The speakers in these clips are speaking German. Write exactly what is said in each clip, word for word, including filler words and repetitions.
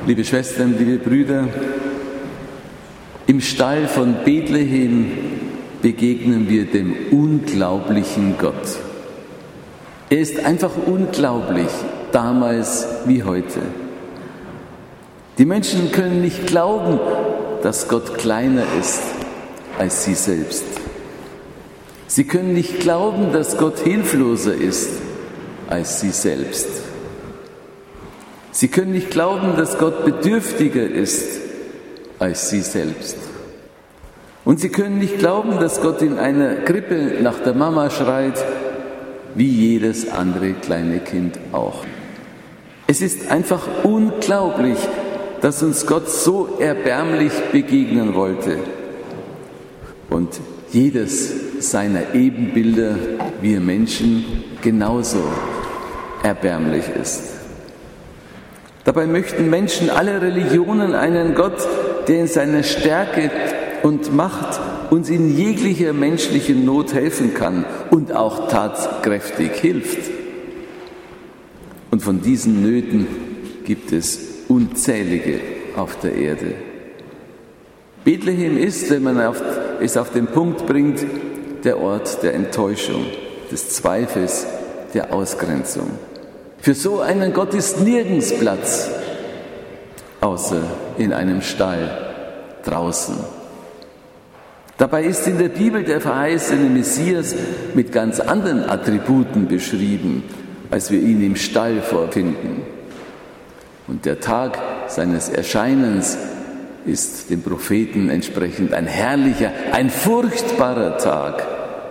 Liebe Schwestern, liebe Brüder, im Stall von Bethlehem begegnen wir dem unglaublichen Gott. Er ist einfach unglaublich, damals wie heute. Die Menschen können nicht glauben, dass Gott kleiner ist als sie selbst. Sie können nicht glauben, dass Gott hilfloser ist als sie selbst. Sie können nicht glauben, dass Gott bedürftiger ist als sie selbst. Und sie können nicht glauben, dass Gott in einer Krippe nach der Mama schreit, wie jedes andere kleine Kind auch. Es ist einfach unglaublich, dass uns Gott so erbärmlich begegnen wollte und jedes seiner Ebenbilder, wir Menschen, genauso erbärmlich ist. Dabei möchten Menschen aller Religionen einen Gott, der in seiner Stärke und Macht uns in jeglicher menschlichen Not helfen kann und auch tatkräftig hilft. Und von diesen Nöten gibt es unzählige auf der Erde. Bethlehem ist, wenn man auf, es auf den Punkt bringt, der Ort der Enttäuschung, des Zweifels, der Ausgrenzung. Für so einen Gott ist nirgends Platz, außer in einem Stall draußen. Dabei ist in der Bibel der verheißene Messias mit ganz anderen Attributen beschrieben, als wir ihn im Stall vorfinden. Und der Tag seines Erscheinens ist dem Propheten entsprechend ein herrlicher, ein furchtbarer Tag.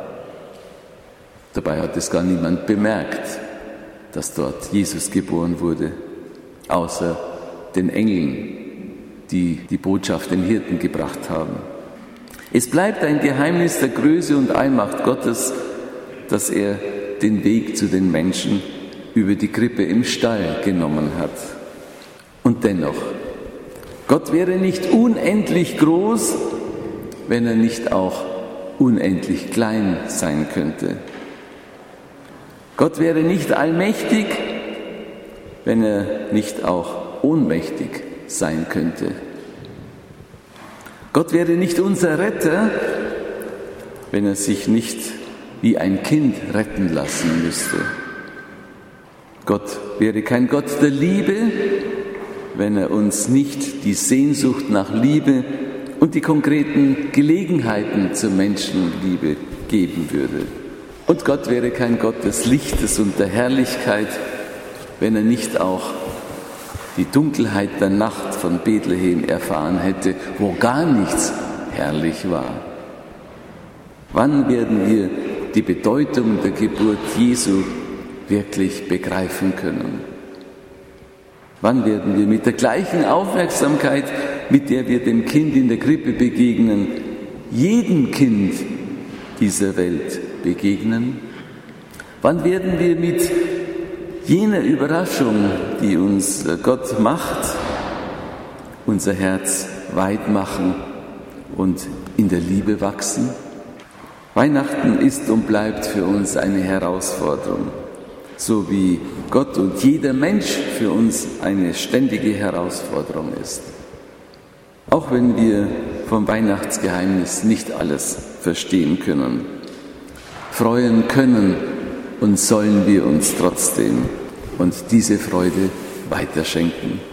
Dabei hat es gar niemand bemerkt, dass dort Jesus geboren wurde, außer den Engeln, die die Botschaft den Hirten gebracht haben. Es bleibt ein Geheimnis der Größe und Allmacht Gottes, dass er den Weg zu den Menschen über die Krippe im Stall genommen hat. Und dennoch, Gott wäre nicht unendlich groß, wenn er nicht auch unendlich klein sein könnte. Gott wäre nicht allmächtig, wenn er nicht auch ohnmächtig sein könnte. Gott wäre nicht unser Retter, wenn er sich nicht wie ein Kind retten lassen müsste. Gott wäre kein Gott der Liebe, wenn er uns nicht die Sehnsucht nach Liebe und die konkreten Gelegenheiten zur Menschenliebe geben würde. Und Gott wäre kein Gott des Lichtes und der Herrlichkeit, wenn er nicht auch die Dunkelheit der Nacht von Bethlehem erfahren hätte, wo gar nichts herrlich war. Wann werden wir die Bedeutung der Geburt Jesu wirklich begreifen können? Wann werden wir mit der gleichen Aufmerksamkeit, mit der wir dem Kind in der Krippe begegnen, jedem Kind dieser Welt begegnen? Wann werden wir mit jener Überraschung, die uns Gott macht, unser Herz weit machen und in der Liebe wachsen? Weihnachten ist und bleibt für uns eine Herausforderung, so wie Gott und jeder Mensch für uns eine ständige Herausforderung ist. Auch wenn wir vom Weihnachtsgeheimnis nicht alles verstehen können, freuen können und sollen wir uns trotzdem und diese Freude weiterschenken.